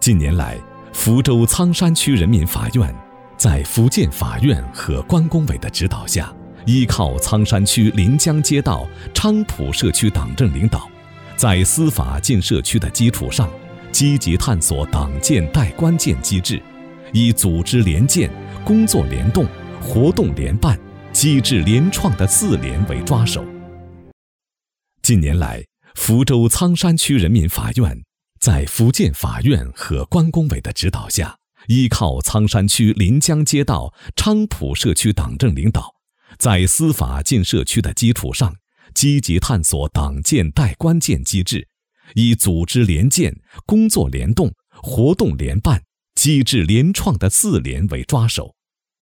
近年来，福州苍山区人民法院在福建法院和关工委的指导下，依靠苍山区临江街道昌浦社区党政领导，在司法进社区的基础上，积极探索党建代关建机制，以组织联建、工作联动、活动联办、机制联创的4联为抓手。近年来，福州苍山区人民法院在福建法院和关工委的指导下，依靠苍山区临江街道昌浦社区党政领导，在司法进社区的基础上，积极探索党建代关建机制，以组织联建、工作联动、活动联办、机制联创的4联为抓手。